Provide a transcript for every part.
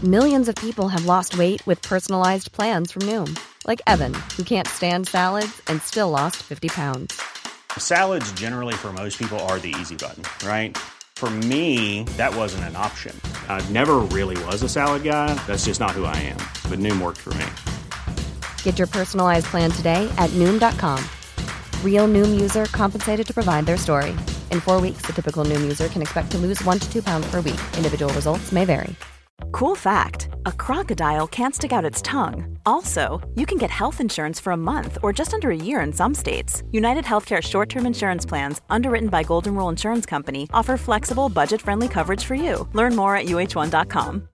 Millions of people have lost weight with personalized plans from Noom. Like Evan, who can't stand salads and still lost 50 pounds. Salads generally for most people are the easy button, right? For me, that wasn't an option. I never really was a salad guy. That's just not who I am. But Noom worked for me. Get your personalized plan today at Noom.com. Real Noom user compensated to provide their story. In 4 weeks, the typical Noom user can expect to lose 1 to 2 pounds per week. Individual results may vary. Cool fact, a crocodile can't stick out its tongue. Also, you can get health insurance for a month or just under a year in some states. United Healthcare short-term insurance plans, underwritten by Golden Rule Insurance Company, offer flexible, budget-friendly coverage for you. Learn more at uh1.com.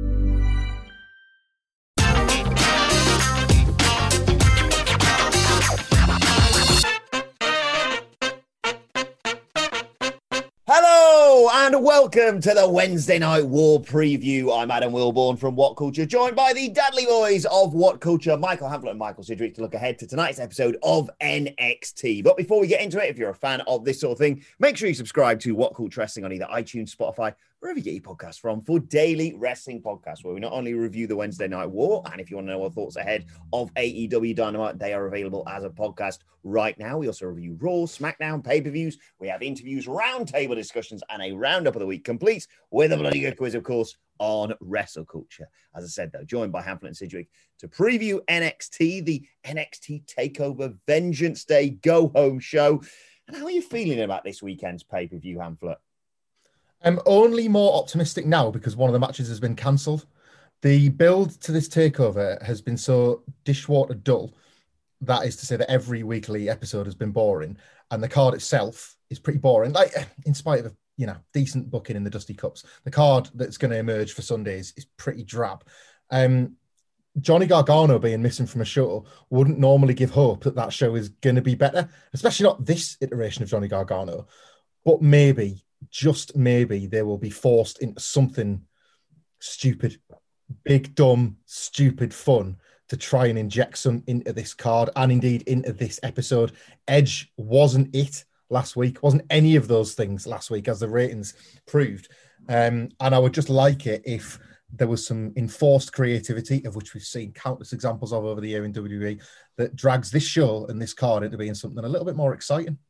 Hello and welcome to the Wednesday Night War preview. I'm Adam Wilborn from What Culture, joined by the Dudley Boys of What Culture, Michael Hamflett and Michael Sidgwick, to look ahead to tonight's episode of NXT. But before we get into it, if you're a fan of this sort of thing, make sure you subscribe to What Culture Wrestling on either iTunes, Spotify, wherever you get your podcasts from, for daily wrestling podcasts, where we not only review the Wednesday Night War, and if you want to know our thoughts ahead of AEW Dynamite, they are available as a podcast right now. We also review Raw, SmackDown, pay-per-views. We have interviews, roundtable discussions, and a roundup of the week, complete with a bloody good quiz, of course, on Wrestle Culture. As I said, though, joined by Hamflett and Sidgwick to preview NXT, the NXT TakeOver Vengeance Day go-home show. And how are you feeling about this weekend's pay-per-view, Hamflett? I'm only more optimistic now because one of the matches has been cancelled. The build to this takeover has been so dishwater dull. That is to say that every weekly episode has been boring, and the card itself is pretty boring. Like, in spite of decent booking in the Dusty Cups, the card that's going to emerge for Sundays is pretty drab. Johnny Gargano being missing from a show wouldn't normally give hope that that show is going to be better, especially not this iteration of Johnny Gargano. But maybe, just maybe, they will be forced into something stupid, big, dumb, stupid fun to try and inject some into this card and indeed into this episode. Edge wasn't it last week, wasn't any of those things last week, as the ratings proved. And I would just like it if there was some enforced creativity, of which we've seen countless examples of over the year in WWE, that drags this show and this card into being something a little bit more exciting.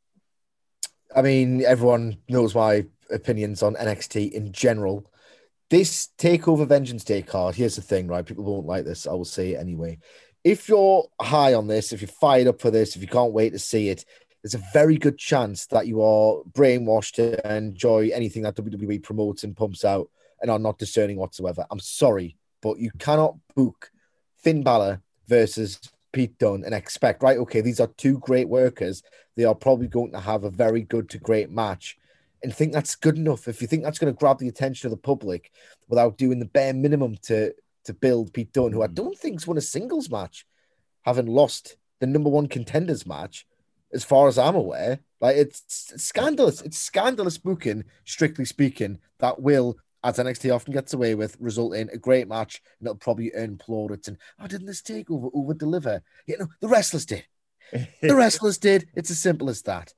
I mean, everyone knows my opinions on NXT in general. This TakeOver Vengeance Day card, here's the thing, right? People won't like this. I will say it anyway. If you're high on this, if you're fired up for this, if you can't wait to see it, there's a very good chance that you are brainwashed to enjoy anything that WWE promotes and pumps out and are not discerning whatsoever. I'm sorry, but you cannot book Finn Balor versus Pete Dunne and expect, right, okay, these are two great workers. They are probably going to have a very good to great match, and think that's good enough. If you think that's going to grab the attention of the public without doing the bare minimum to build Pete Dunne, who I don't think's won a singles match, having lost the number one contenders match, as far as I'm aware, like it's scandalous. It's scandalous booking, strictly speaking, that will, as NXT often gets away with, result in a great match, and it'll probably earn plaudits. And didn't this takeover over deliver? The wrestlers did. The wrestlers did. It's as simple as that.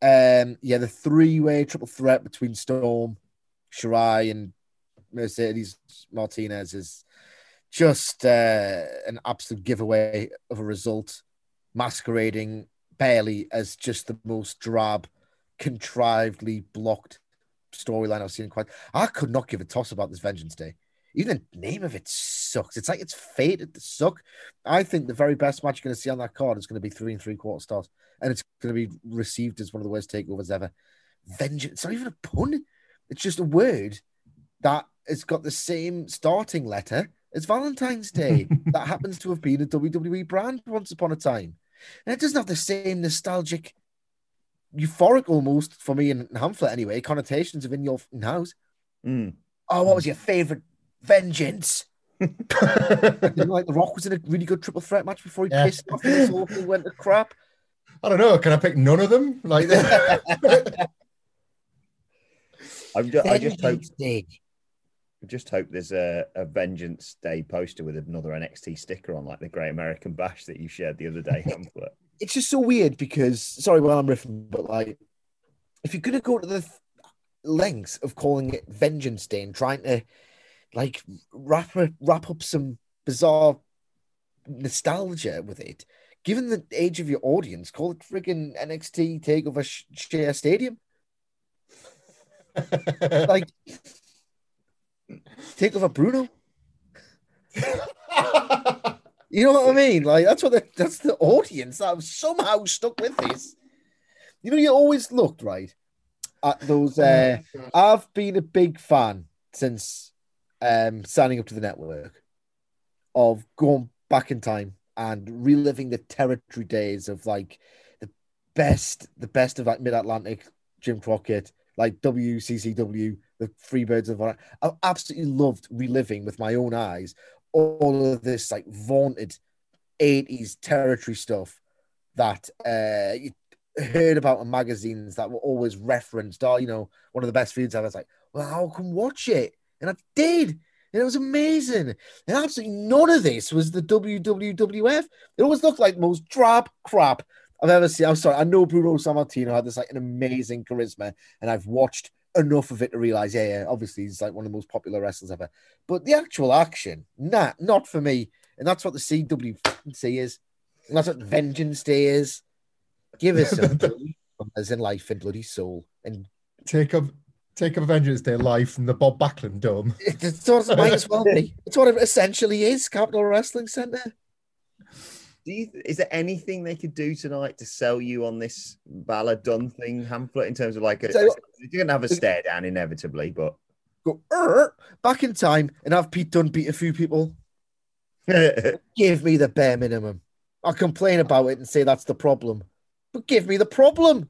The three-way triple threat between Storm, Shirai, and Mercedes Martinez is just an absolute giveaway of a result, masquerading barely as just the most drab, contrivedly blocked storyline I've seen in quite. I could not give a toss about this Vengeance Day. Even the name of it sucks. It's like it's fated to suck. I think the very best match you're going to see on that card is going to be 3 3/4 stars, and it's going to be received as one of the worst takeovers ever. Vengeance. It's not even a pun. It's just a word that has got the same starting letter as Valentine's Day. That happens to have been a WWE brand once upon a time. And it doesn't have the same nostalgic, euphoric almost, for me and Hamflett anyway, connotations of in your house. Oh, what was your favourite Vengeance? Like The Rock was in a really good triple threat match before he pissed off and this whole thing went to crap. I don't know. Can I pick none of them? Like I just hope there's a Vengeance Day poster with another NXT sticker on, like the Great American Bash that you shared the other day, Hamflett. It's just so weird because, sorry, while I'm riffing, but like, if you're going to go to the lengths of calling it Vengeance Day and trying to like wrap up some bizarre nostalgia with it. Given the age of your audience, call it friggin' NXT Takeover Share Stadium. Like, Takeover Bruno. You know what I mean? Like, that's the audience that have somehow stuck with this. You know, you always looked right at those. I've been a big fan since signing up to the network of going back in time and reliving the territory days of like the best of like Mid-Atlantic, Jim Crockett, like WCCW, the Freebirds of Honor. I absolutely loved reliving with my own eyes all of this like vaunted 80s territory stuff that you heard about in magazines that were always referenced. Oh, you know, one of the best feuds ever. I was like, well, I can watch it. And I did. And it was amazing. And absolutely none of this was the WWF. It always looked like the most drab crap I've ever seen. I'm sorry. I know Bruno Sammartino had this like an amazing charisma, and I've watched enough of it to realize, yeah, obviously he's like one of the most popular wrestlers ever. But the actual action, not for me. And that's what the CWC is. And that's what Vengeance Day is. Give us some as in life and bloody soul. And take up Vengeance Day live from the Bob Backlund Dome. It might as well be. It's what it essentially is, Capital Wrestling Centre. Is there anything they could do tonight to sell you on this Balor Dunn thing, Hamlet, in terms of like you're going to have a stare down inevitably, but go back in time and have Pete Dunne beat a few people. Give me the bare minimum. I'll complain about it and say that's the problem, but give me the problem.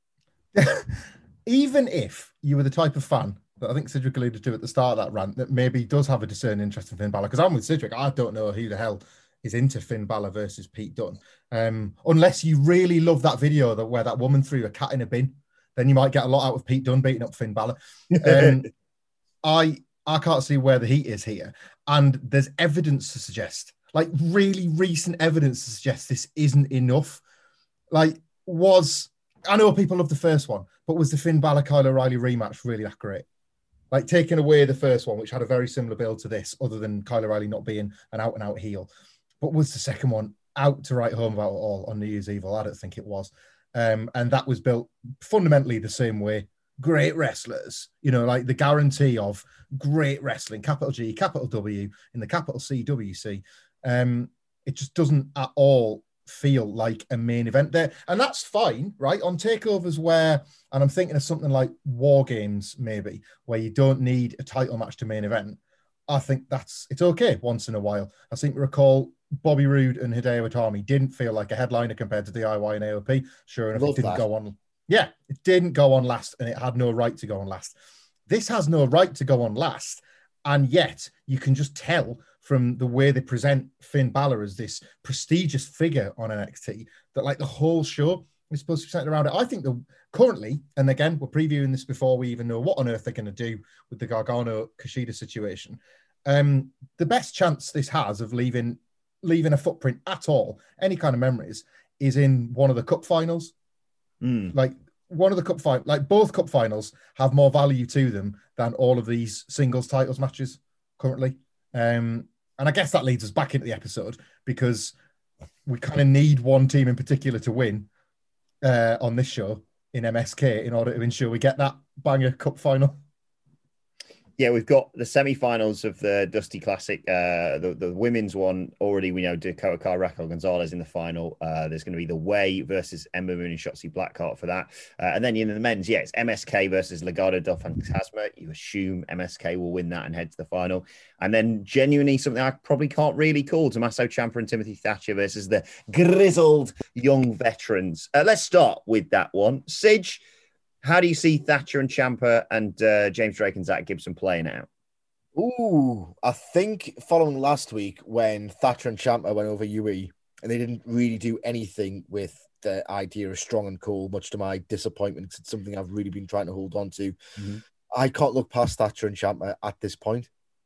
Even if you were the type of fan that I think Sidgwick alluded to at the start of that rant that maybe does have a discerning interest in Finn Balor, because I'm with Sidgwick, I don't know who the hell is into Finn Balor versus Pete Dunne. Unless you really love that video where that woman threw a cat in a bin, then you might get a lot out of Pete Dunne beating up Finn Balor. I can't see where the heat is here. And there's evidence to suggest, like really recent evidence to suggest this isn't enough. Like, I know people love the first one, but was the Finn Balor Kyle O'Reilly rematch really that great? Like, taking away the first one, which had a very similar build to this, other than Kyle O'Reilly not being an out-and-out heel. But was the second one out to write home about it all on New Year's Eve? I don't think it was. And that was built fundamentally the same way. Great wrestlers, you know, like the guarantee of great wrestling, capital G, capital W, in the capital CWC. It just doesn't at all feel like a main event there. And that's fine, right? On takeovers where, and I'm thinking of something like War Games, maybe, where you don't need a title match to main event. I think it's okay once in a while. I seem to recall Bobby Roode and Hideo Itami didn't feel like a headliner compared to DIY and AOP. Sure enough, it didn't go on. Yeah, it didn't go on last, and it had no right to go on last. This has no right to go on last, and yet you can just tell from the way they present Finn Balor as this prestigious figure on NXT that like the whole show is supposed to be centered around it. I think currently, and again, we're previewing this before we even know what on earth they're going to do with the Gargano-Kushida situation. The best chance this has of leaving a footprint at all, any kind of memories, is in one of the cup finals. Like one of the cup final, like both cup finals have more value to them than all of these singles titles matches currently. And I guess that leads us back into the episode because we kind of need one team in particular to win on this show in MSK in order to ensure we get that banger cup final. Yeah, we've got the semi-finals of the Dusty Classic. The women's one already, we know Dakota Kai, Raquel Gonzalez in the final. There's going to be The Way versus Ember Moon and Shotzi Blackheart for that. And then in the men's, it's MSK versus Legado del Fantasma. You assume MSK will win that and head to the final. And then genuinely something I probably can't really call, Tommaso Ciampa and Timothy Thatcher versus the grizzled young veterans. Let's start with that one. Sidge, how do you see Thatcher and Ciampa and James Drake and Zach Gibson playing out? Ooh, I think following last week when Thatcher and Ciampa went over UE and they didn't really do anything with the idea of strong and cool, much to my disappointment, because it's something I've really been trying to hold on to. Mm-hmm. I can't look past Thatcher and Ciampa at this point.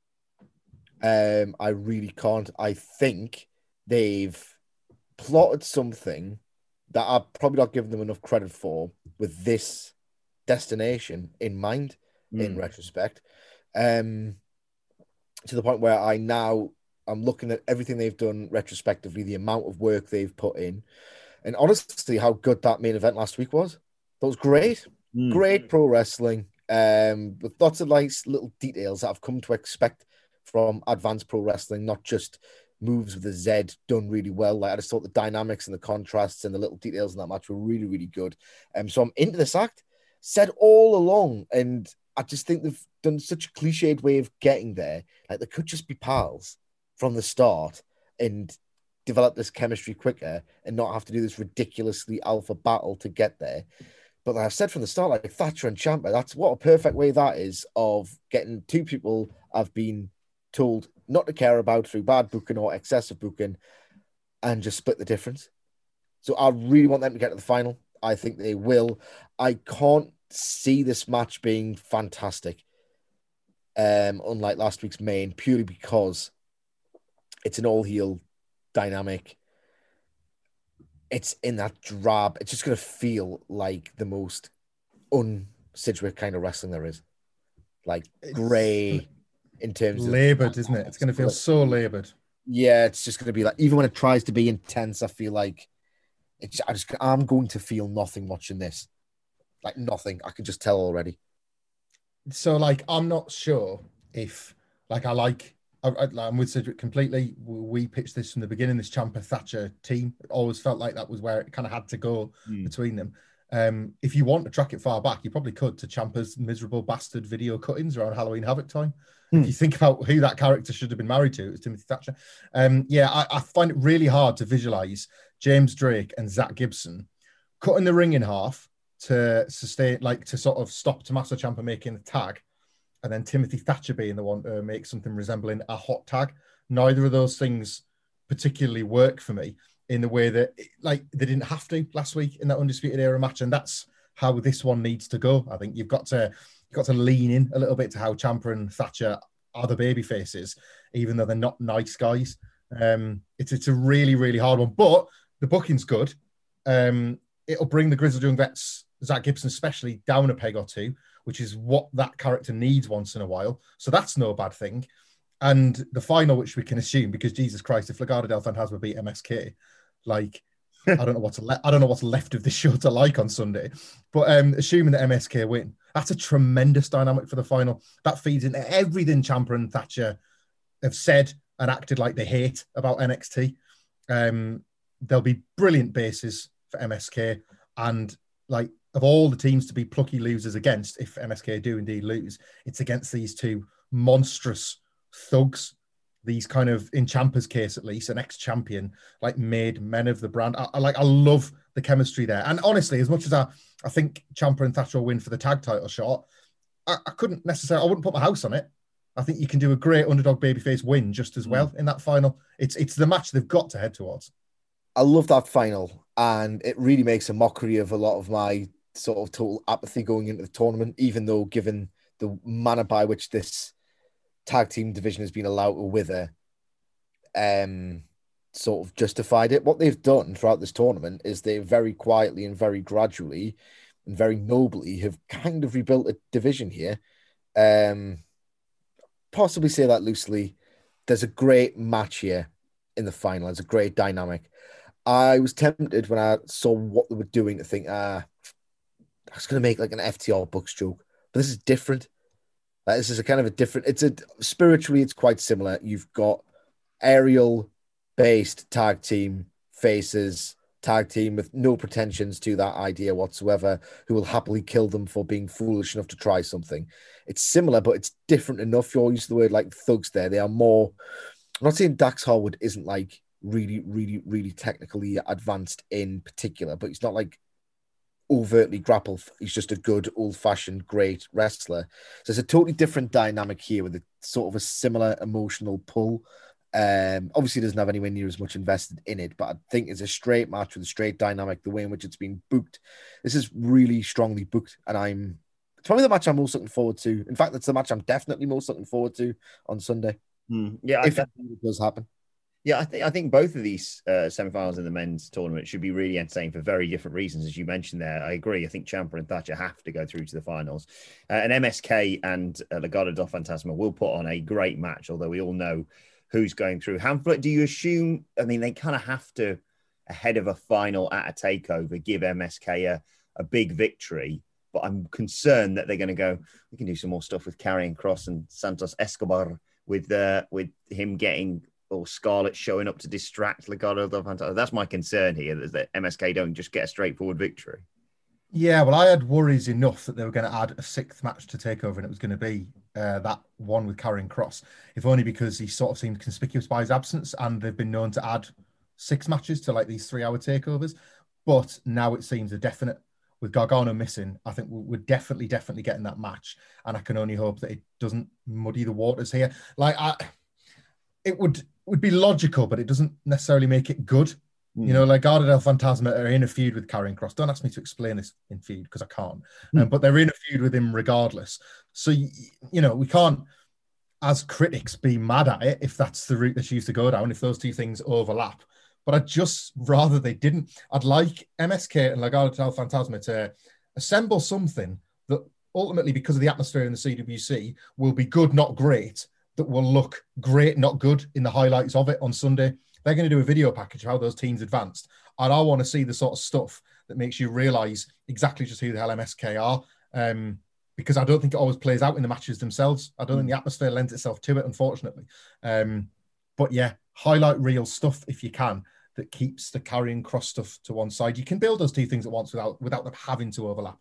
I really can't. I think they've plotted something that I've probably not given them enough credit for with this destination in mind, in retrospect. to the point where I'm looking at everything they've done retrospectively, the amount of work they've put in, and honestly, how good that main event last week was. That was great. Great pro wrestling, with lots of nice little details that I've come to expect from advanced pro wrestling, not just moves with a Z done really well. Like, I just thought the dynamics and the contrasts and the little details in that match were really, really good. So I'm into this act, said all along, and I just think they've done such a cliched way of getting there. Like, they could just be pals from the start and develop this chemistry quicker and not have to do this ridiculously alpha battle to get there. But like I've said from the start, like Thatcher and Ciampa, that's what a perfect way that is of getting two people I've been told not to care about through bad booking or excessive booking and just split the difference. So I really want them to get to the final. I think they will. I can't see this match being fantastic, unlike last week's main, purely because it's an all-heel dynamic. It's in that drab. It's just going to feel like the most un-Sidgwick kind of wrestling there is. Like grey in terms of... Laboured, isn't it? It's going to feel so laboured. Yeah, it's just going to be like, even when it tries to be intense, I feel like I'm going to feel nothing watching this. Like nothing. I can just tell already. So, like, I'm not sure if, like, I'm with Sidgwick completely. We pitched this from the beginning, this Ciampa Thatcher team. It always felt like that was where it kind of had to go between them. If you want to track it far back, you probably could to Ciampa's miserable bastard video cuttings around Halloween Havoc time. If you think about who that character should have been married to, it was Timothy Thatcher. I find it really hard to visualize James Drake and Zach Gibson cutting the ring in half to sustain, like, to sort of stop Tommaso Ciampa making the tag, and then Timothy Thatcher being the one to make something resembling a hot tag. Neither of those things particularly work for me in the way that, like, they didn't have to last week in that Undisputed Era match, and that's how this one needs to go. I think you've got to lean in a little bit to how Ciampa and Thatcher are the baby faces, even though they're not nice guys. It's a really, really hard one, but the booking's good. It'll bring the Grizzled Young Vets, Zach Gibson especially, down a peg or two, which is what that character needs once in a while. So that's no bad thing. And the final, which we can assume, because Jesus Christ, if Legado del Fantasma beat MSK, like, I don't know what's left of this show to like on Sunday. But assuming that MSK win, that's a tremendous dynamic for the final. That feeds into everything Ciampa and Thatcher have said and acted like they hate about NXT. There'll be brilliant bases for MSK, and, like, of all the teams to be plucky losers against, if MSK do indeed lose, it's against these two monstrous thugs. These kind of, in Ciampa's case at least, an ex-champion, like, made men of the brand. I love the chemistry there. And honestly, as much as I think Ciampa and Thatcher will win for the tag title shot, I wouldn't put my house on it. I think you can do a great underdog babyface win just as well in that final. It's the match they've got to head towards. I love that final, and it really makes a mockery of a lot of my sort of total apathy going into the tournament, even though, given the manner by which this tag team division has been allowed to wither, sort of justified it. What they've done throughout this tournament is they very quietly and very gradually and very nobly have kind of rebuilt a division here. Possibly say that loosely. There's a great match here in the final. It's a great dynamic. I was tempted when I saw what they were doing to think, I was going to make like an FTR Bucks joke, but this is different. This is a kind of a different, spiritually, it's quite similar. You've got aerial-based tag team faces, tag team with no pretensions to that idea whatsoever, who will happily kill them for being foolish enough to try something. It's similar, but it's different enough. You're using the word like thugs there. They are more, I'm not saying Dax Harwood isn't like really, really, really technically advanced in particular, but he's not like overtly grapple. He's just a good old-fashioned great wrestler. So it's a totally different dynamic here with a sort of a similar emotional pull. Obviously doesn't have anywhere near as much invested in it, but I think it's a straight match with a straight dynamic, the way in which it's been booked. This is really strongly booked, and it's probably the match I'm most looking forward to. In fact, it's the match I'm definitely most looking forward to on Sunday. Yeah, if it does happen. Yeah, I think both of these semi-finals in the men's tournament should be really entertaining for very different reasons, as you mentioned there. I agree. I think Ciampa and Thatcher have to go through to the finals. And MSK and Legado del Fantasma will put on a great match, although we all know who's going through. Hamflet, do you assume, I mean, they kind of have to, ahead of a final at a takeover, give MSK a big victory, but I'm concerned that they're going to go, we can do some more stuff with Karrion Kross and Santos Escobar with him getting, or Scarlett showing up to distract Legado del Fantasma. That's my concern here, is that MSK don't just get a straightforward victory. Yeah, well, I had worries enough that they were going to add a sixth match to TakeOver, and it was going to be that one with Karrion Kross, if only because he sort of seemed conspicuous by his absence, and they've been known to add 6 matches to like these 3-hour takeovers. But now it seems a definite, with Gargano missing, I think we're definitely getting that match, and I can only hope that it doesn't muddy the waters here. Like, it would be logical, but it doesn't necessarily make it good. You know, like Legado del Fantasma are in a feud with Karrion Kross. Don't ask me to explain this in feud because I can't. But they're in a feud with him regardless. So, you know, we can't, as critics, be mad at it if that's the route they choose to go down, if those two things overlap. But I'd just rather they didn't. I'd like MSK and Legado del Fantasma to assemble something that ultimately, because of the atmosphere in the CWC, will be good, not great, that will look great, not good in the highlights of it on Sunday. They're going to do a video package of how those teams advanced. And I want to see the sort of stuff that makes you realise exactly just who the hell MSK are. Because I don't think it always plays out in the matches themselves. I don't think the atmosphere lends itself to it, unfortunately. But yeah, highlight real stuff if you can, that keeps the Karrion Kross stuff to one side. You can build those two things at once without them having to overlap.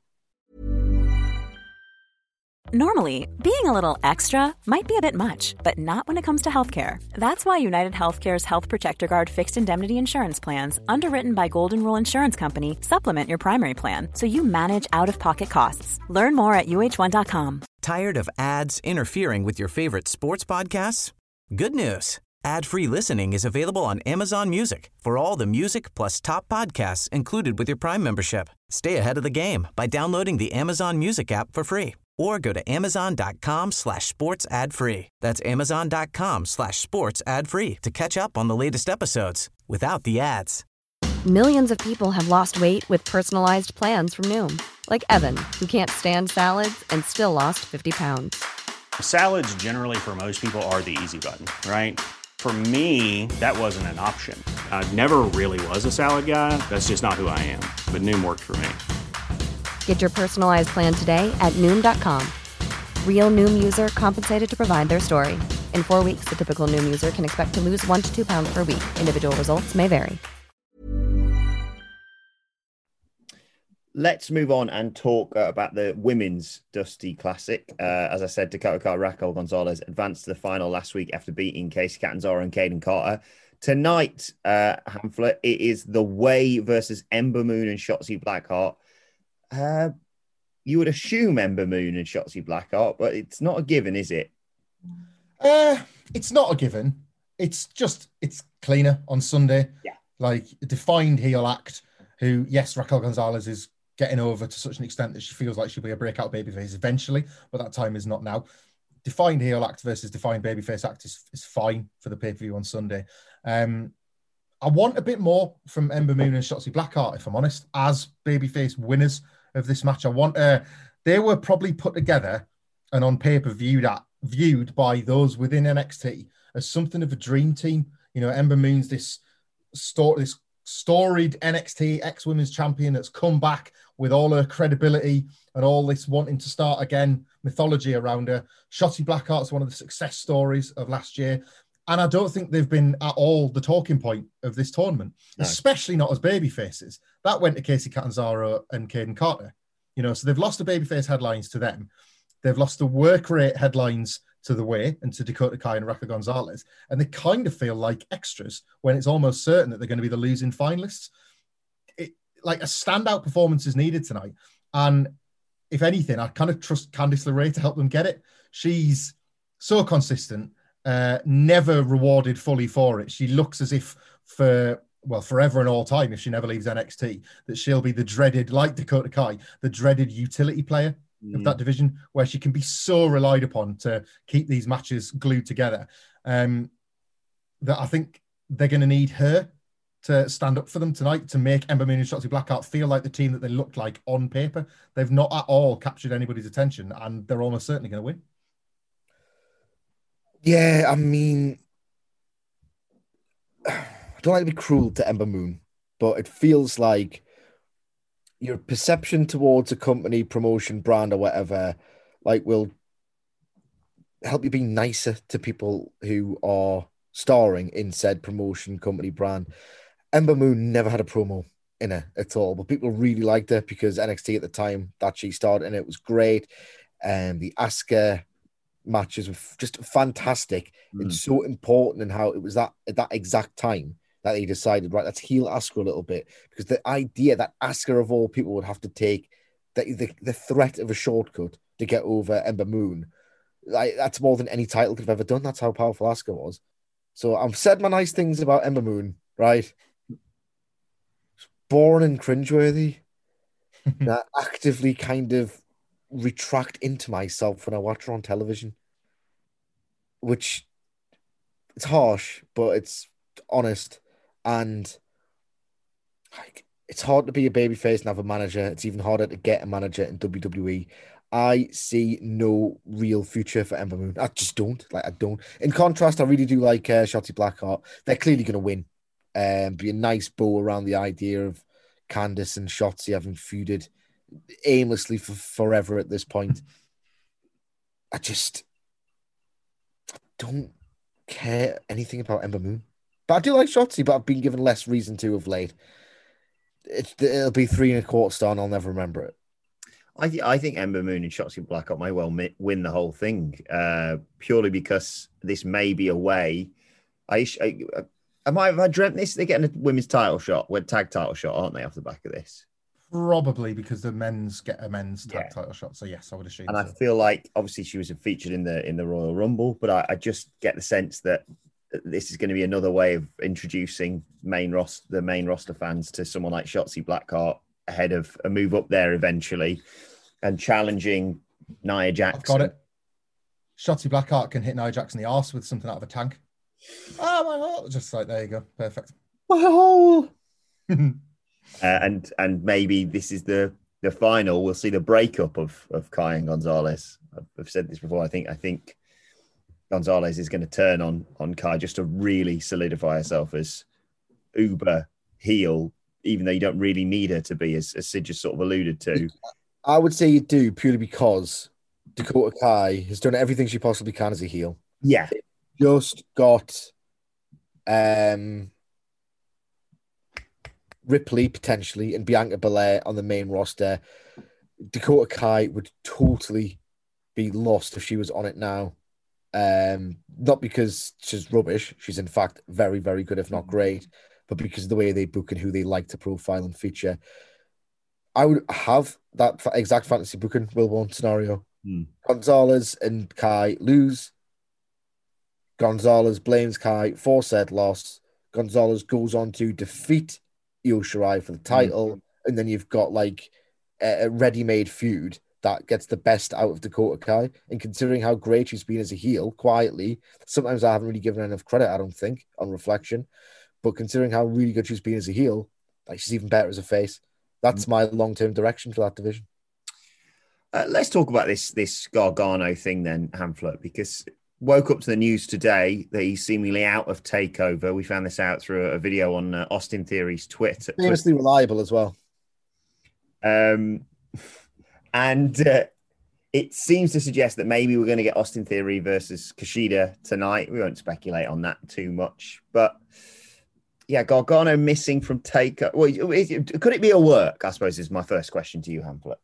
Normally, being a little extra might be a bit much, but not when it comes to healthcare. That's why United Healthcare's Health Protector Guard fixed indemnity insurance plans, underwritten by Golden Rule Insurance Company, supplement your primary plan so you manage out-of-pocket costs. Learn more at uh1.com. Tired of ads interfering with your favorite sports podcasts? Good news. Ad-free listening is available on Amazon Music for all the music plus top podcasts included with your Prime membership. Stay ahead of the game by downloading the Amazon Music app for free, or go to amazon.com/sports ad free. That's amazon.com/sports ad free to catch up on the latest episodes without the ads. Millions of people have lost weight with personalized plans from Noom, like Evan, who can't stand salads and still lost 50 pounds. Salads generally for most people are the easy button, right? For me, that wasn't an option. I never really was a salad guy. That's just not who I am. But Noom worked for me. Get your personalized plan today at Noom.com. Real Noom user compensated to provide their story. In 4 weeks, the typical Noom user can expect to lose 1 to 2 pounds per week. Individual results may vary. Let's move on and talk about the women's Dusty Classic. As I said, Dakota Kai, Raquel Gonzalez advanced to the final last week after beating Kacy Catanzaro and Kaden Carter. Tonight, Hamflet, it is The Way versus Ember Moon and Shotzi Blackheart. You would assume Ember Moon and Shotzi Blackheart, but it's not a given, is it? It's not a given. It's cleaner on Sunday. Yeah. Like a defined heel act who, yes, Raquel Gonzalez is getting over to such an extent that she feels like she'll be a breakout babyface eventually, but that time is not now. Defined heel act versus defined babyface act is fine for the pay-per-view on Sunday. I want a bit more from Ember Moon and Shotzi Blackheart, if I'm honest, as babyface winners of this match. They were probably put together and on paper viewed by those within NXT as something of a dream team. You know, Ember Moon's this storied NXT ex-women's champion that's come back with all her credibility and all this wanting to start again mythology around her. Shotzi Blackheart's one of the success stories of last year. And I don't think they've been at all the talking point of this tournament, especially not as babyfaces. That went to Kacy Catanzaro and Kaden Carter. You know, so they've lost the babyface headlines to them. They've lost the work rate headlines to The Way and to Dakota Kai and Raquel Gonzalez. And they kind of feel like extras when it's almost certain that they're going to be the losing finalists. Like a standout performance is needed tonight. And if anything, I kind of trust Candice LeRae to help them get it. She's so consistent, never rewarded fully for it. She looks as if forever and all time, if she never leaves NXT, that she'll be the dreaded, like Dakota Kai, the dreaded utility player of that division, where she can be so relied upon to keep these matches glued together. That I think they're going to need her to stand up for them tonight to make Ember Moon and Shotzi Blackheart feel like the team that they looked like on paper. They've not at all captured anybody's attention, and they're almost certainly going to win. Yeah, I mean, I don't like to be cruel to Ember Moon, but it feels like your perception towards a company, promotion, brand, or whatever, like, will help you be nicer to people who are starring in said promotion, company, brand. Ember Moon never had a promo in her at all, but people really liked her because NXT at the time that she started in it was great. And the Asuka matches were just fantastic and so important, in how it was that at that exact time that they decided, right, let's heal Asuka a little bit, because the idea that Asuka of all people would have to take the threat of a shortcut to get over Ember Moon, like, that's more than any title could have ever done. That's how powerful Asuka was. So I've said my nice things about Ember Moon, right? It's boring and cringeworthy. I actively kind of retract into myself when I watch her on television, which, it's harsh, but it's honest. And like, it's hard to be a babyface and have a manager. It's even harder to get a manager in WWE. I see no real future for Ember Moon. I just don't. Like, I don't. In contrast, I really do like Shotzi Blackheart. They're clearly going to win. Be a nice bow around the idea of Candice and Shotzi having feuded aimlessly for forever at this point. I just don't care anything about Ember Moon. But I do like Shotzi, but I've been given less reason to of late. It'll be 3 1/4 star and I'll never remember it. I think Ember Moon and Shotzi Blackheart may well win the whole thing, purely because this may be a way. I might have dreamt this. They're getting a women's title shot, tag title shot, aren't they, off the back of this? Probably, because the men's get a men's tag title shot. So yes, I would assume. And so. I feel like, obviously she was featured in the Royal Rumble, but I just get the sense that this is going to be another way of introducing the main roster fans to someone like Shotzi Blackheart ahead of a move up there eventually, and challenging Nia Jackson. I've got it. Shotzi Blackheart can hit Nia Jackson in the arse with something out of a tank. Oh my God! Just like, there you go, perfect. Wow. And maybe this is the final. We'll see the breakup of Kai and Gonzalez. I've said this before. I think Gonzalez is going to turn on Kai just to really solidify herself as uber heel, even though you don't really need her to be, as Sid just sort of alluded to. I would say you do, purely because Dakota Kai has done everything she possibly can as a heel. Yeah. Just got Ripley potentially and Bianca Belair on the main roster. Dakota Kai would totally be lost if she was on it now. Not because she's rubbish. She's in fact very, very good, if not great, but because of the way they book and who they like to profile and feature. I would have that exact fantasy booking Wilborn scenario. Gonzalez and Kai lose. Gonzalez blames Kai for said loss. Gonzalez goes on to defeat Io Shirai for the title, and then you've got like a ready-made feud that gets the best out of Dakota Kai. And considering how great she's been as a heel, quietly, sometimes I haven't really given her enough credit, I don't think, on reflection. But considering how really good she's been as a heel, like, she's even better as a face. That's my long-term direction for that division. Let's talk about this Gargano thing then, Hamflet, because woke up to the news today that he's seemingly out of TakeOver. We found this out through a video on Austin Theory's Twitter. Famously reliable as well. And it seems to suggest that maybe we're going to get Austin Theory versus Kushida tonight. We won't speculate on that too much. But yeah, Gargano missing from TakeOver. Well, could it be a work, I suppose, is my first question to you, Hamflet.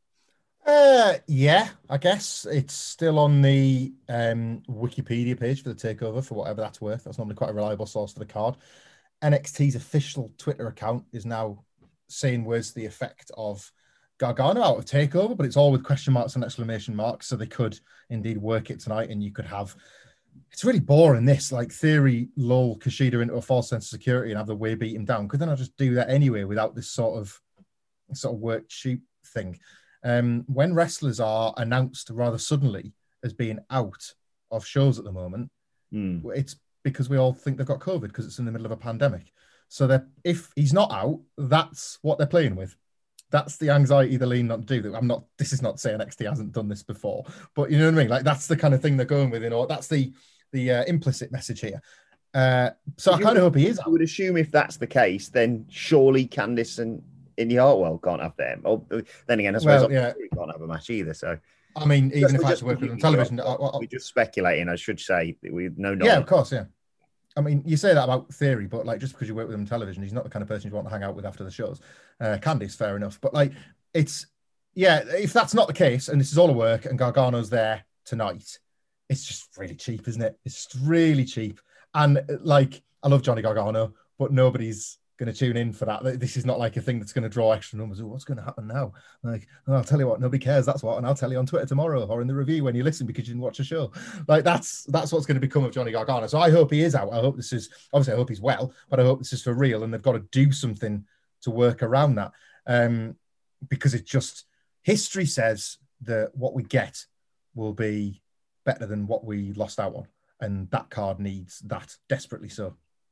Yeah, I guess it's still on the Wikipedia page for the TakeOver, for whatever that's worth. That's normally quite a reliable source for the card. NXT's official Twitter account is now saying words to the effect of Gargano out of TakeOver, but it's all with question marks and exclamation marks, so they could indeed work it tonight, and you could have... It's really boring, this, like, Theory lull Kushida into a false sense of security and have the way beat him down. Could then I just do that anyway without this sort of work shoot thing? When wrestlers are announced rather suddenly as being out of shows at the moment, it's because we all think they've got COVID because it's in the middle of a pandemic. So that if he's not out, that's what they're playing with. That's the anxiety they're leaning on to do. This is not saying NXT hasn't done this before, but you know what I mean? Like, that's the kind of thing they're going with, that's the implicit message here. So I kind of hope he is out. I would assume if that's the case, then surely Candice and Indy Hartwell can't have them. Or then again, I suppose we can't have a match either. So I mean, even if I had to work with them on television, we're just speculating. I should say we know. Yeah, of course, yeah. I mean, you say that about Theory, but like, just because you work with him on television, he's not the kind of person you want to hang out with after the shows. Candice, fair enough, but like, if that's not the case, and this is all a work, and Gargano's there tonight, it's just really cheap, isn't it? It's just really cheap. And like, I love Johnny Gargano, but nobody's going to tune in for that. This is not like a thing that's going to draw extra numbers. Oh, what's going to happen now? Like, I'll tell you what, nobody cares. That's what, and I'll tell you on Twitter tomorrow or in the review when you listen because you didn't watch the show. Like, that's what's going to become of Johnny Gargano. So I hope he is out. I hope I hope he's well, but I hope this is for real, and they've got to do something to work around that. Because it just, history says that what we get will be better than what we lost out on. And that card needs that desperately so.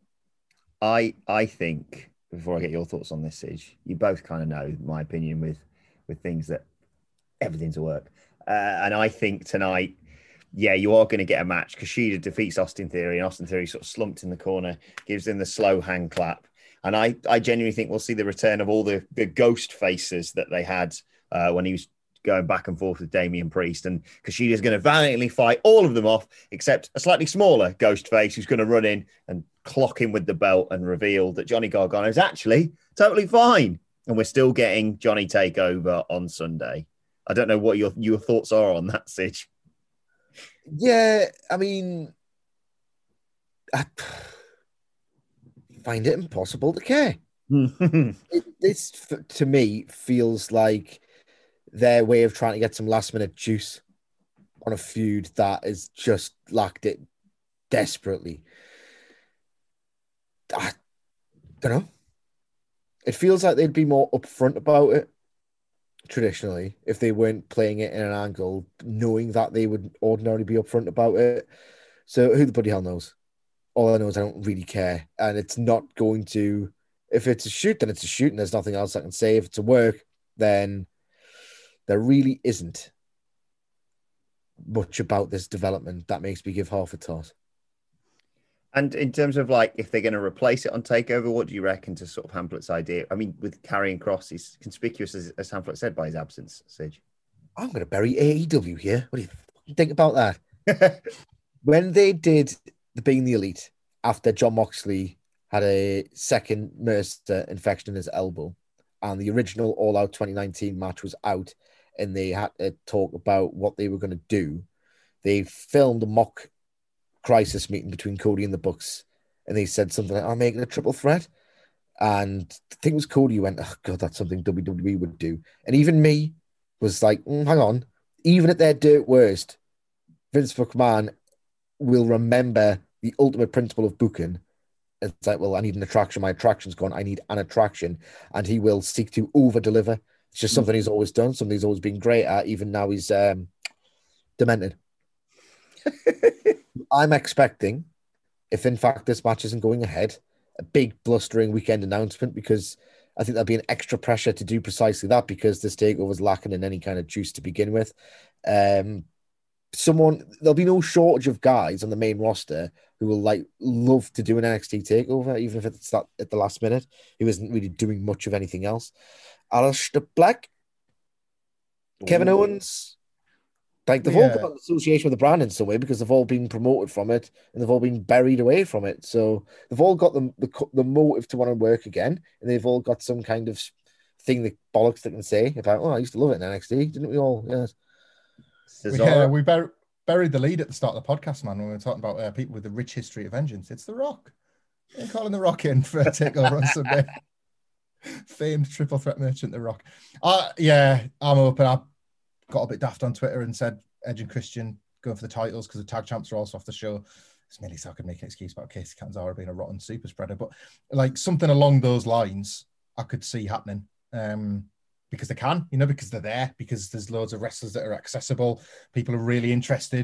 I think, before I get your thoughts on this, Sige, you both kind of know my opinion with things that everything's a work. And I think tonight, you are going to get a match. Kushida defeats Austin Theory, and Austin Theory sort of slumped in the corner, gives him the slow hand clap. And I genuinely think we'll see the return of all the ghost faces that they had when he was going back and forth with Damian Priest, and Kushida's going to valiantly fight all of them off, except a slightly smaller ghost face who's going to run in and clock him with the belt and reveal that Johnny Gargano is actually totally fine. And we're still getting Johnny Takeover on Sunday. I don't know what your thoughts are on that, Sige. Yeah, I mean, I find it impossible to care. This, to me, feels like their way of trying to get some last-minute juice on a feud that has just lacked it desperately. I don't know. It feels like they'd be more upfront about it, traditionally, if they weren't playing it in an angle, knowing that they would ordinarily be upfront about it. So who the bloody hell knows? All I know is I don't really care. And it's not going to... If it's a shoot, then it's a shoot, and there's nothing else I can say. If it's a work, then there really isn't much about this development that makes me give half a toss. And in terms of like, if they're going to replace it on TakeOver, what do you reckon to sort of Hamlet's idea? I mean, with Karrion Kross, he's conspicuous, as Hamlet said, by his absence, Sige. I'm going to bury AEW here. What do you think about that? When they did the Being the Elite, after Jon Moxley had a second MRSA infection in his elbow, and the original All Out 2019 match was out, and they had to talk about what they were going to do, they filmed a mock crisis meeting between Cody and the Bucks, and they said something like, I'm making a triple threat. And the thing was, Cody went, oh God, that's something WWE would do. And even me was like, hang on, even at their dirt worst, Vince McMahon will remember the ultimate principle of booking. It's like, well, I need an attraction. My attraction's gone. I need an attraction. And he will seek to over-deliver. It's just something he's always done, something he's always been great at. Even now he's demented. I'm expecting, if in fact this match isn't going ahead, a big blustering weekend announcement, because I think there'll be an extra pressure to do precisely that, because this takeover is lacking in any kind of juice to begin with. There'll be no shortage of guys on the main roster who will love to do an NXT takeover, even if it's not at the last minute, who isn't really doing much of anything else. Aleister Black, Kevin Owens, they've all got an association with the brand in some way, because they've all been promoted from it and they've all been buried away from it. So they've all got the motive to want to work again, and they've all got some kind of thing that bollocks they can say about, oh, I used to love it in NXT, didn't we all? Yes. Yeah, we buried the lead at the start of the podcast, man, when we were talking about people with a rich history of vengeance. It's The Rock. They're calling The Rock in for a takeover on Sunday. Famed triple threat merchant, The Rock. Yeah, I'm open. I got a bit daft on Twitter and said Edge and Christian going for the titles because the tag champs are also off the show. It's merely so I could make an excuse about Casey Catanzaro being a rotten super spreader, but like something along those lines I could see happening. Because they can, because they're there, because there's loads of wrestlers that are accessible. People are really interested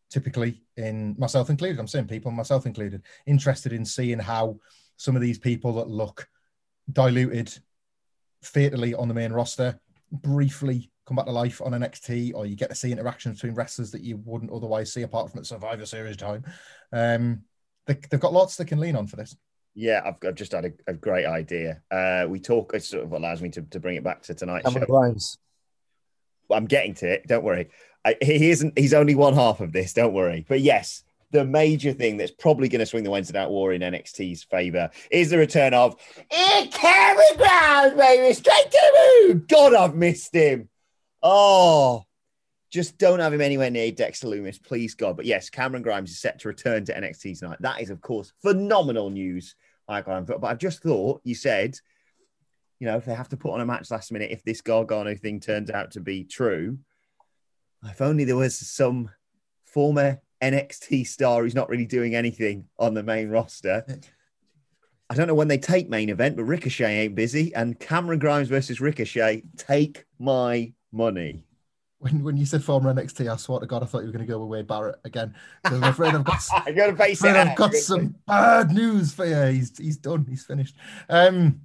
typically, in myself included, I'm saying people, myself included, interested in seeing how some of these people that look diluted fatally on the main roster briefly come back to life on NXT, or you get to see interactions between wrestlers that you wouldn't otherwise see apart from at Survivor Series time. They've got lots they can lean on for this. Yeah, I've just had a great idea. We talk, it sort of allows me to bring it back to tonight's show. Grimes. I'm getting to it. Don't worry. He's only one half of this. Don't worry. But yes, the major thing that's probably going to swing the Wednesday Night War in NXT's favor is the return of Cameron Grimes, baby. Straight to the moon. God, I've missed him. Oh, just don't have him anywhere near Dexter Lumis, please, God. But yes, Cameron Grimes is set to return to NXT tonight. That is, of course, phenomenal news. But I've just thought, you said, if they have to put on a match last minute, if this Gargano thing turns out to be true, if only there was some former NXT star who's not really doing anything on the main roster. I don't know when they take main event, but Ricochet ain't busy. And Cameron Grimes versus Ricochet, take my money. When you said former NXT, I swear to God, I thought you were going to go with Wade Barrett again. I'm afraid I've got, I've got some bad news for you. He's done. He's finished. Fine.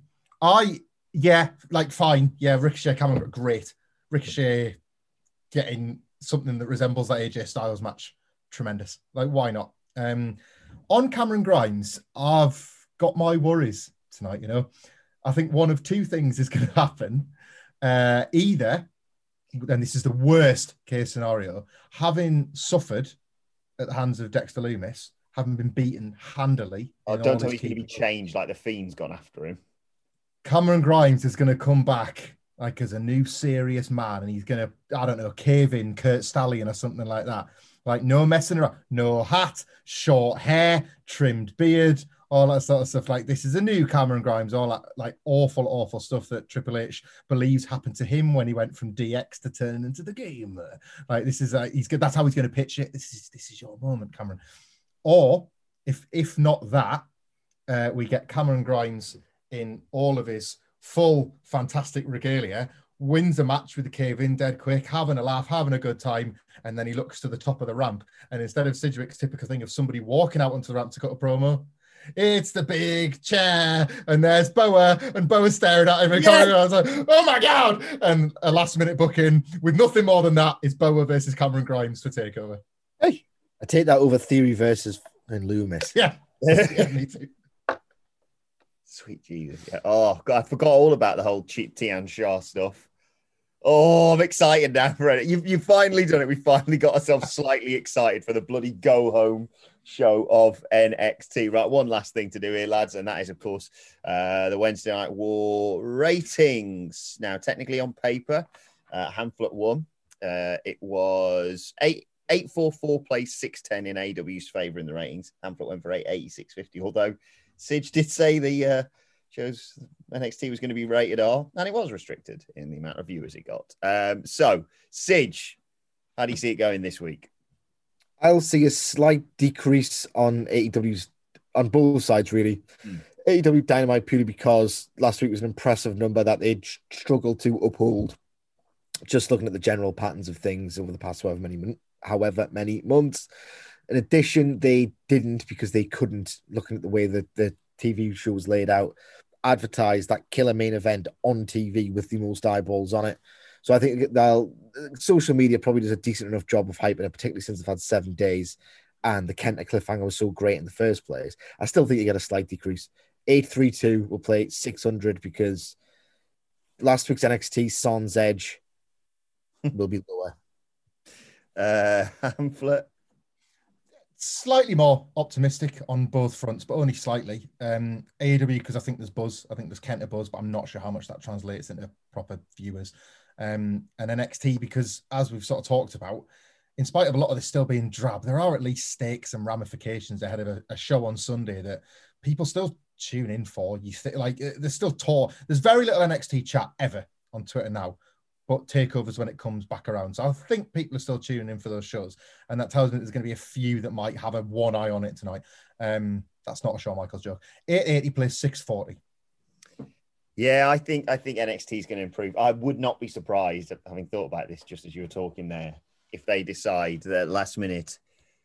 Yeah, Ricochet, Cameron, great. Ricochet getting something that resembles that AJ Styles match. Tremendous. Why not? On Cameron Grimes, I've got my worries tonight, I think one of two things is going to happen. Either, and this is the worst case scenario, having suffered at the hands of Dexter Lumis, having been beaten handily. Oh, don't tell me he's going to be changed like the Fiend's gone after him. Cameron Grimes is going to come back as a new serious man, and he's going to, cave in Kurt Stallion or something like that. No messing around, no hat, short hair, trimmed beard, all that sort of stuff. This is a new Cameron Grimes, all that awful stuff that Triple H believes happened to him when he went from DX to turning into the game. This is that's how he's going to pitch it. This is your moment, Cameron. Or if not that, we get Cameron Grimes in all of his full fantastic regalia, wins a match with the cave-in dead quick, having a laugh, having a good time, and then he looks to the top of the ramp, and instead of Sidgwick's typical thing of somebody walking out onto the ramp to cut a promo, it's the big chair, and there's Boa, and Boa's staring at him, and I was like, oh my God! And a last-minute booking with nothing more than that is Boa versus Cameron Grimes for TakeOver. Hey, I take that over Theory versus Lumis. Yeah. Yeah, me too. Sweet Jesus. Yeah. Oh, God, I forgot all about the whole Tian Shah stuff. Oh, I'm excited now for it. You've finally done it. We finally got ourselves slightly excited for the bloody go-home show of NXT. Right, one last thing to do here, lads, and that is, of course, the Wednesday Night War ratings. Now, technically on paper, Hamflet won. It was 844 plays 610 in AW's favour in the ratings. Hamflet went for 886.50, although Sidge did say the shows NXT was going to be rated R, and it was restricted in the amount of viewers it got. So, Sidge, how do you see it going this week? I'll see a slight decrease on AEW's, on both sides, really. AEW Dynamite purely because last week was an impressive number that they struggled to uphold. Just looking at the general patterns of things over the past however many months. In addition, they didn't, because they couldn't, looking at the way that the TV show was laid out, advertise that killer main event on TV with the most eyeballs on it. So I think social media probably does a decent enough job of hyping it, particularly since they've had 7 days and the Kenta cliffhanger was so great in the first place. I still think you get a slight decrease. 832 will play 600 because last week's NXT Sans Edge will be lower. Hamflet? Slightly more optimistic on both fronts, but only slightly. AEW, because I think there's buzz. I think there's Kenta buzz, but I'm not sure how much that translates into proper viewers. And NXT, because as we've sort of talked about, in spite of a lot of this still being drab, there are at least stakes and ramifications ahead of a show on Sunday that people still tune in for. There's still talk. There's very little NXT chat ever on Twitter now, but takeovers when it comes back around. So I think people are still tuning in for those shows. And that tells me there's going to be a few that might have a one eye on it tonight. That's not a Shawn Michaels joke. 880 plays 640. Yeah, I think NXT is going to improve. I would not be surprised, having thought about this just as you were talking there, if they decide that last minute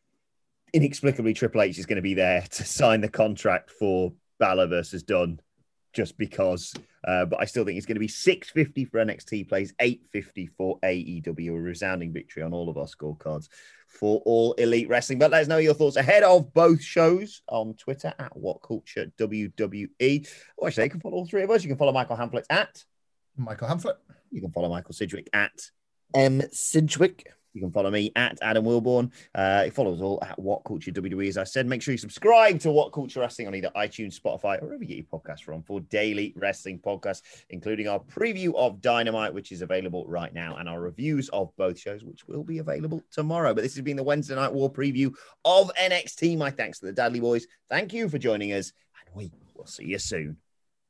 inexplicably Triple H is going to be there to sign the contract for Balor versus Dunn just because. But I still think it's going to be $650 for NXT plays, $850 for AEW, a resounding victory on all of our scorecards for All Elite Wrestling. But let us know your thoughts ahead of both shows on Twitter at WhatCultureWWE. Or actually, you can follow all three of us. You can follow Michael Hamflett at Michael Hamflett. You can follow Michael Sidgwick at M. Sidgwick. You can follow me at Adam Wilborn. Follow us all at What Culture WWE. As I said, make sure you subscribe to What Culture Wrestling on either iTunes, Spotify, or wherever you get your podcasts from for daily wrestling podcasts, including our preview of Dynamite, which is available right now, and our reviews of both shows, which will be available tomorrow. But this has been the Wednesday Night War preview of NXT. My thanks to the Dudley Boys. Thank you for joining us, and we will see you soon.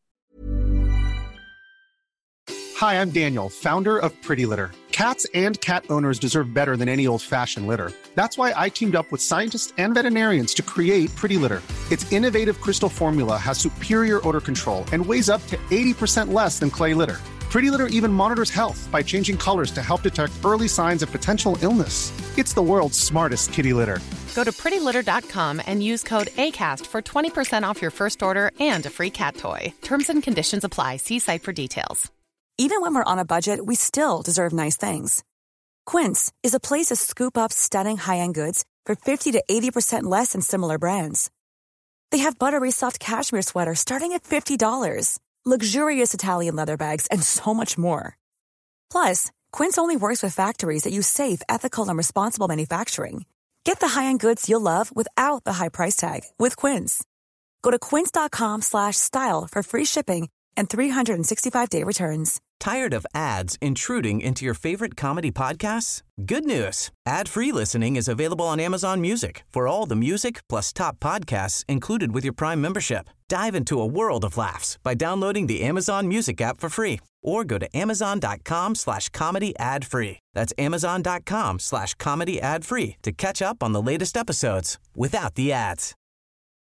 Hi, I'm Daniel, founder of Pretty Litter. Cats and cat owners deserve better than any old-fashioned litter. That's why I teamed up with scientists and veterinarians to create Pretty Litter. Its innovative crystal formula has superior odor control and weighs up to 80% less than clay litter. Pretty Litter even monitors health by changing colors to help detect early signs of potential illness. It's the world's smartest kitty litter. Go to prettylitter.com and use code ACAST for 20% off your first order and a free cat toy. Terms and conditions apply. See site for details. Even when we're on a budget, we still deserve nice things. Quince is a place to scoop up stunning high-end goods for 50 to 80% less than similar brands. They have buttery soft cashmere sweaters starting at $50, luxurious Italian leather bags, and so much more. Plus, Quince only works with factories that use safe, ethical, and responsible manufacturing. Get the high-end goods you'll love without the high price tag with Quince. Go to quince.com/style for free shipping and 365-day returns. Tired of ads intruding into your favorite comedy podcasts? Good news. Ad-free listening is available on Amazon Music for all the music plus top podcasts included with your Prime membership. Dive into a world of laughs by downloading the Amazon Music app for free or go to amazon.com/comedy ad-free. That's amazon.com/comedy ad-free to catch up on the latest episodes without the ads.